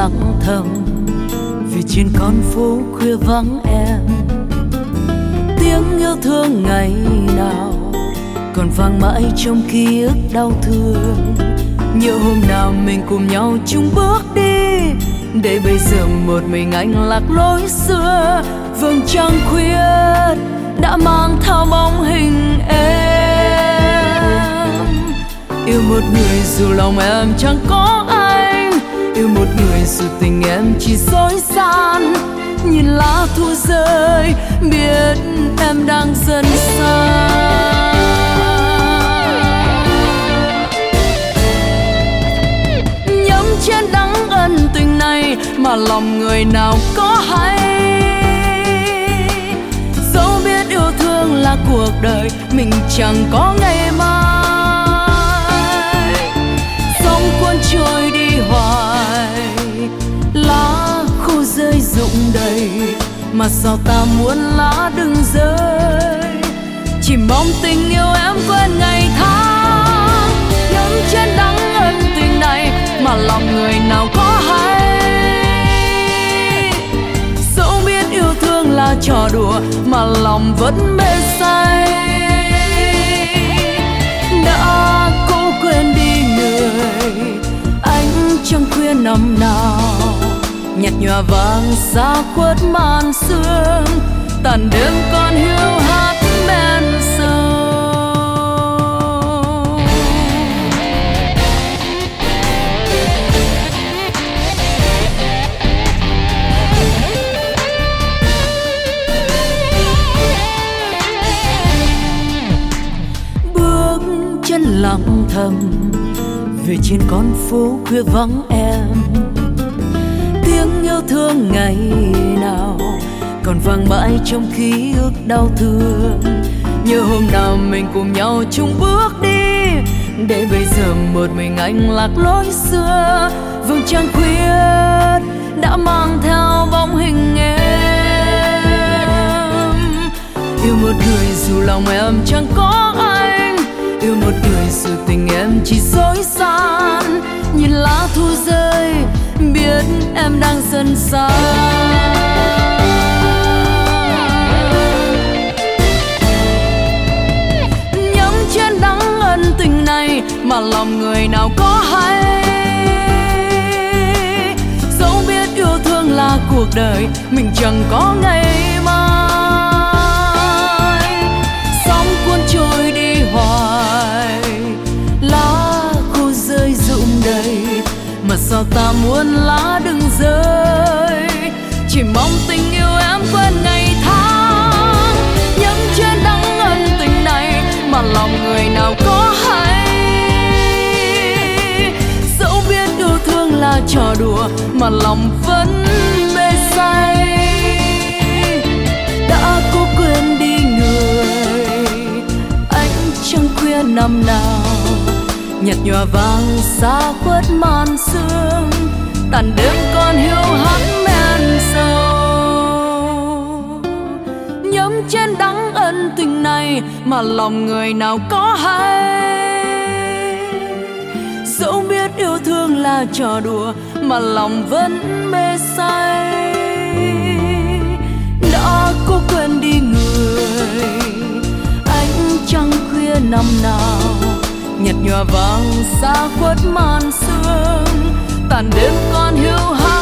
lặng thầm vì trên con phố khuya vắng em. Tiếng yêu thương ngày nào còn vang mãi trong ký ức đau thương. Nhiều hôm nào mình cùng nhau chung bước đi, để bây giờ một mình anh lạc lối xưa. Vầng trăng khuya đã mang theo bóng hình em. Yêu một người dù lòng em chẳng có anh, yêu một người dù tình em chỉ dối gian. Nhìn lá thu rơi biết em đang dần xa. Nhấm chén đắng ân tình này mà lòng người nào có hay. Dẫu biết yêu thương là cuộc đời mình chẳng có ngày mai. Sóng cuốn trôi đi hoài, lá khô rơi rụng đầy, mà sao ta muốn lá đừng rơi. Chỉ mong tình yêu em quên ngày tháng. Nhấm chén đắng ân tình này mà lòng người nào có hay. Dẫu biết yêu thương là trò đùa mà lòng vẫn mê say. Đã cố quên đi người, ánh trăng khuya năm nào nhạt nhòa vàng xa khuất màn sương. Tàn đêm còn hiu hắt bên sâu. Bước chân lặng thầm về trên con phố khuya vắng em. Tiếng yêu thương ngày nào còn vang mãi trong ký ức đau thương. Nhớ hôm nào mình cùng nhau chung bước đi, để bây giờ một mình anh lạc lối xưa. Vầng trăng khuya đã mang theo bóng hình em. Yêu một người dù lòng em chẳng có anh, yêu một người dù tình em chỉ dối gian. Nhìn lá thu rơi biết em đang dần xa. Nhấm chén đắng ân tình này mà lòng người nào có hay. Dẫu biết yêu thương là cuộc đời mình chẳng có ngày mai. Sóng cuốn trôi đi hoài, lá khô rơi rụng đầy, mà sao ta muốn lá đừng rơi. Chỉ mong tình yêu em quên ngày tháng. Nhấm chén đắng ân tình này mà lòng người nào có hay. Dẫu biết yêu thương là trò đùa mà lòng vẫn mê say. Đã cố quên đi người, ánh trăng khuya năm nào nhạt nhòa vàng xa khuất màn sương. Tàn đêm còn hiu hắt men sâu. Nhấm chén đắng ân tình này mà lòng người nào có hay. Dẫu biết yêu thương là trò đùa mà lòng vẫn mê say. Đã cố quên đi người, ánh trăng khuya năm nào nhạt nhòa vàng xa khuất màn sương. Tàn đêm còn hiu hắt